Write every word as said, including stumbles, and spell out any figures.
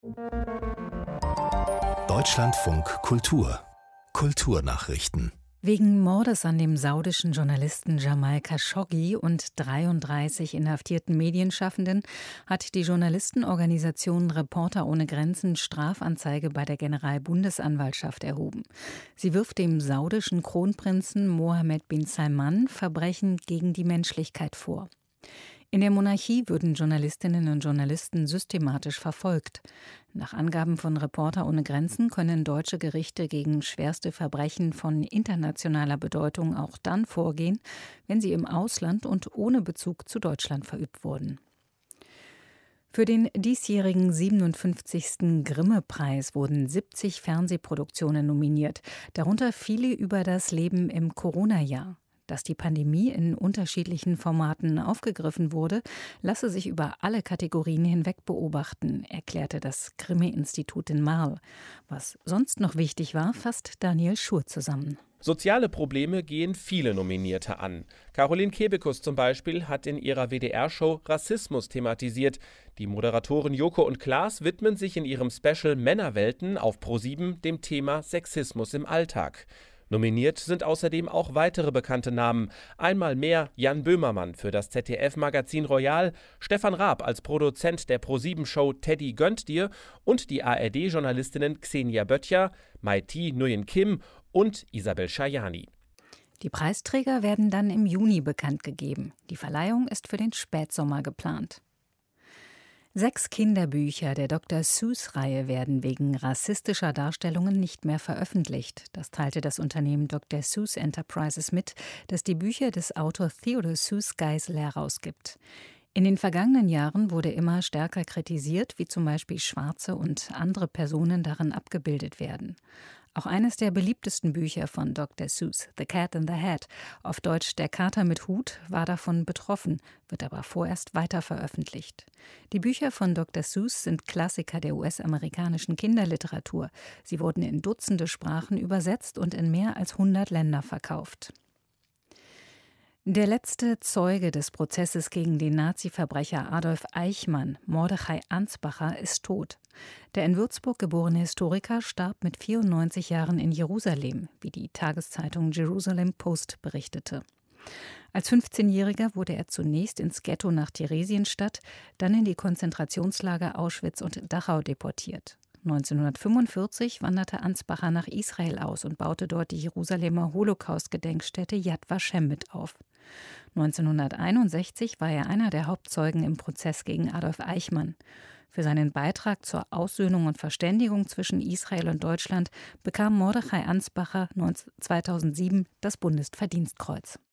Deutschlandfunk Kultur Kulturnachrichten. Wegen Mordes an dem saudischen Journalisten Jamal Khashoggi und dreiunddreißig inhaftierten Medienschaffenden hat die Journalistenorganisation Reporter ohne Grenzen Strafanzeige bei der Generalbundesanwaltschaft erhoben. Sie wirft dem saudischen Kronprinzen Mohammed bin Salman Verbrechen gegen die Menschlichkeit vor. In der Monarchie würden Journalistinnen und Journalisten systematisch verfolgt. Nach Angaben von Reporter ohne Grenzen können deutsche Gerichte gegen schwerste Verbrechen von internationaler Bedeutung auch dann vorgehen, wenn sie im Ausland und ohne Bezug zu Deutschland verübt wurden. Für den diesjährigen siebenundfünfzigsten Grimme-Preis wurden siebzig Fernsehproduktionen nominiert, darunter viele über das Leben im Corona-Jahr. Dass die Pandemie in unterschiedlichen Formaten aufgegriffen wurde, lasse sich über alle Kategorien hinweg beobachten, erklärte das Grimme-Institut in Marl. Was sonst noch wichtig war, fasst Daniel Schur zusammen. Soziale Probleme gehen viele Nominierte an. Caroline Kebekus zum Beispiel hat in ihrer W D R-Show Rassismus thematisiert. Die Moderatoren Joko und Klaas widmen sich in ihrem Special Männerwelten auf ProSieben dem Thema Sexismus im Alltag. Nominiert sind außerdem auch weitere bekannte Namen. Einmal mehr Jan Böhmermann für das Z D F-Magazin Royal, Stefan Raab als Produzent der ProSieben-Show Teddy gönnt dir und die A R D-Journalistinnen Xenia Böttcher, Mai Thi Nguyen Kim und Isabel Schajani. Die Preisträger werden dann im Juni bekannt gegeben. Die Verleihung ist für den Spätsommer geplant. Sechs Kinderbücher der Doktor Seuss-Reihe werden wegen rassistischer Darstellungen nicht mehr veröffentlicht. Das teilte das Unternehmen Doktor Seuss Enterprises mit, das die Bücher des Autors Theodore Seuss Geisel herausgibt. In den vergangenen Jahren wurde immer stärker kritisiert, wie zum Beispiel Schwarze und andere Personen darin abgebildet werden. Auch eines der beliebtesten Bücher von Doktor Seuss, The Cat in the Hat, auf Deutsch Der Kater mit Hut, war davon betroffen, wird aber vorerst weiter veröffentlicht. Die Bücher von Doktor Seuss sind Klassiker der U S-amerikanischen Kinderliteratur. Sie wurden in Dutzende Sprachen übersetzt und in mehr als hundert Länder verkauft. Der letzte Zeuge des Prozesses gegen den Nazi-Verbrecher Adolf Eichmann, Mordechai Ansbacher, ist tot. Der in Würzburg geborene Historiker starb mit vierundneunzig Jahren in Jerusalem, wie die Tageszeitung Jerusalem Post berichtete. Als fünfzehnjähriger wurde er zunächst ins Ghetto nach Theresienstadt, dann in die Konzentrationslager Auschwitz und Dachau deportiert. neunzehnhundertfünfundvierzig wanderte Ansbacher nach Israel aus und baute dort die Jerusalemer Holocaust-Gedenkstätte Yad Vashem mit auf. neunzehnhunderteinundsechzig war er einer der Hauptzeugen im Prozess gegen Adolf Eichmann. Für seinen Beitrag zur Aussöhnung und Verständigung zwischen Israel und Deutschland bekam Mordechai Ansbacher zweitausendsieben das Bundesverdienstkreuz.